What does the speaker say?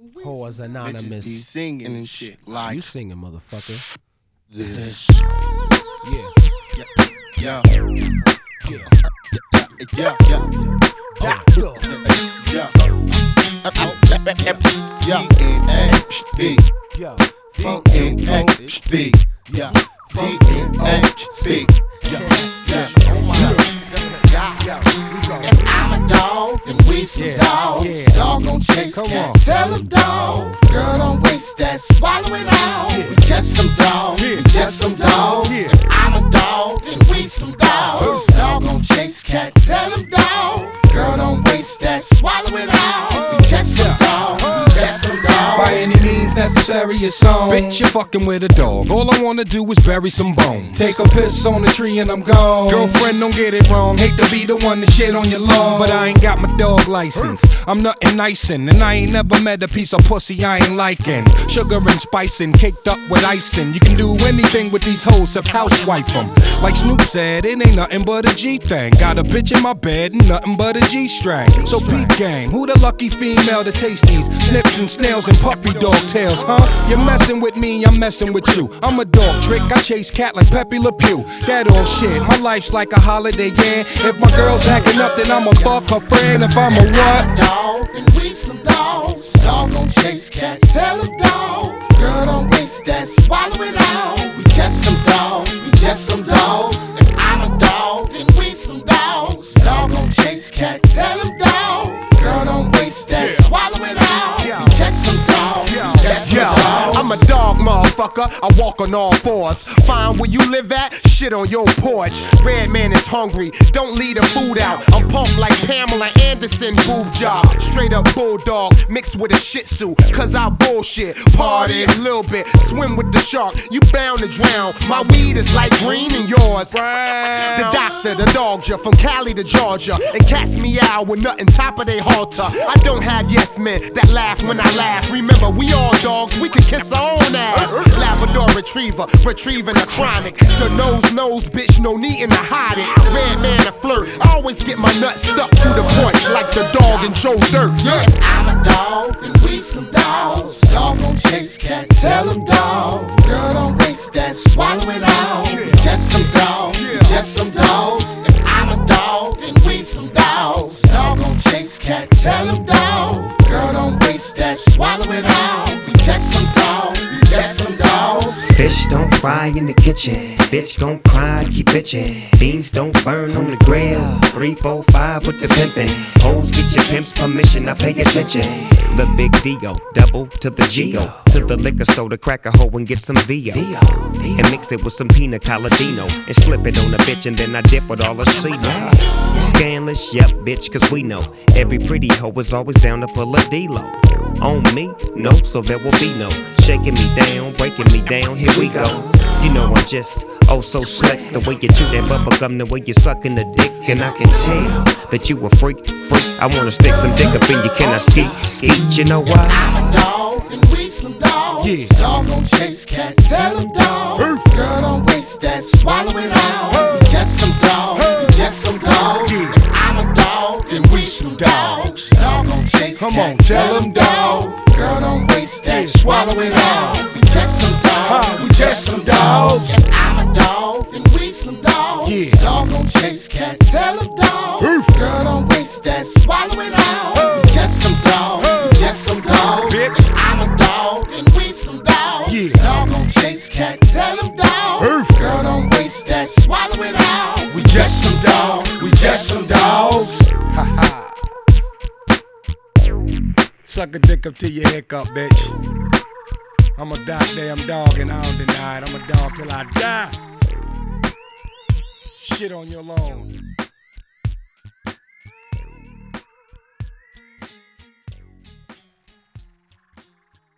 Whores Anonymous. Be singing and shit like you singing, motherfucker. this. Yeah. Yeah. Yeah. Yeah. DNXB. DNXB. Yeah. DNXB. If I'm a dog, then we some dogs. Dog gon' chase cat. Tell him dog. Girl, don't waste that. Swallow it all. We just some dogs. We just some dogs. If I'm a dog, then we some dogs. Dog gon' chase cat. Tell him dog. Girl, don't waste that. Swallow it all. We just some dogs. We just some dogs. By any means necessary, it's on. Bitch, you're fucking with a dog. All I wanna do is bury some bones. Take a piss on the tree and I'm gone. Girlfriend, don't get it wrong. Hate to be the one to shit on your lawn, but I ain't got my dog license. I'm nothing icing, and I ain't never met a piece of pussy I ain't liking. Sugar and spicing, caked up with icing. You can do anything with these hoes, except housewife them. Like Snoop said, it ain't nothing but a G thing. Got a bitch in my bed and nothing but a G-string. So peep game, who the lucky female to taste these snips and snails and puppy dog tails, huh? You're messing with me, I'm messing with you. I'm a dog trick, I chase cat like Pepe Le Pew. That all shit, my life's like a holiday, yeah. If my girl's acting up, then I'ma fuck her friend. If I'm a what? Dog, then we some dogs. Dog gon' chase cat, tell him dog. Girl, don't waste that, swallow it all. We just some dogs, we just some dogs. If I'm a dog, then we some dogs. Dog gon' chase cat, tell him dog. Girl, don't waste that, swallow it all. We just some dogs, we just some dogs. I'm a dog, motherfucker. I walk on all fours. Find where you live at, shit on your porch. Red man is hungry, don't leave the food out. I'm pumped like Pamela Anderson, boob job. Straight up bulldog, mixed with a shih tzu. Cause I bullshit, party a little bit. Swim with the shark, you bound to drown. My weed is like green and yours. The doctor, the dogger, from Cali to Georgia. And cats me out with nothing top of they halter. I don't have yes men that laugh when I laugh. Remember, we all dogs, we can kiss our own ass. Labrador retriever, retrieving a chronic. The nose, bitch, no need to hide it. Red man a flirt, I always get my nuts stuck to the porch like the dog in Joe Dirt. Yeah. If I'm a dog, then we some dogs. Dog gon' chase cat, tell him dog. Girl, don't waste that, swallow it all. We just some dogs, we just some dogs. If I'm a dog, then we some dogs. Dog gon' chase cat, tell him dog. Girl, don't waste that, swallow it all. We just some dogs, we just some dogs. Fish don't fry in the kitchen. Bitch don't cry, keep bitchin'. Beans don't burn on the grill. 3, 4, 5 with the pimpin'. Hoes get your pimp's permission, I pay attention. The big D.O., double to the G.O. To the liquor store to crack a hoe and get some V.O. And mix it with some pina colladino. And slip it on a bitch and then I dip with all the C-No. Scandalous, yep, bitch, cause we know every pretty hoe is always down to pull a D-Lo. On me, no, so there will be no shaking me down, breaking me down, here we go. You know I'm just, oh so slick. The way you chew that bubble gum, the way you sucking the dick. And I can tell that you a freak. I wanna stick some dick up in you, can I skeet, you know why? I'm a dog, then we some dogs. Yeah. Dog gon' chase cat, tell him dog. Girl, don't waste that, swallow it all. We just some dogs, we just some dogs. If I'm a dog, then we some dogs. Dog gon' chase Come cat, on, tell him dog. Girl, don't waste that, swallow it all. We just some dogs, we just some dogs. If I'm a dog, then we some dogs. Yeah. Dog gon' chase cat, tell him dog. Girl, don't waste that, swallow it all. We just some dogs, we just some dogs. Bitch. If I'm a dog, then we some dogs. Yeah. Dog gon' chase cat, tell him dog. Girl, don't waste that, swallow it all. We just some dogs, we just some dogs. Suck a dick up till you hiccup, bitch. I'm a goddamn dog and I don't deny it. I'm a dog till I die. Shit on your lawn.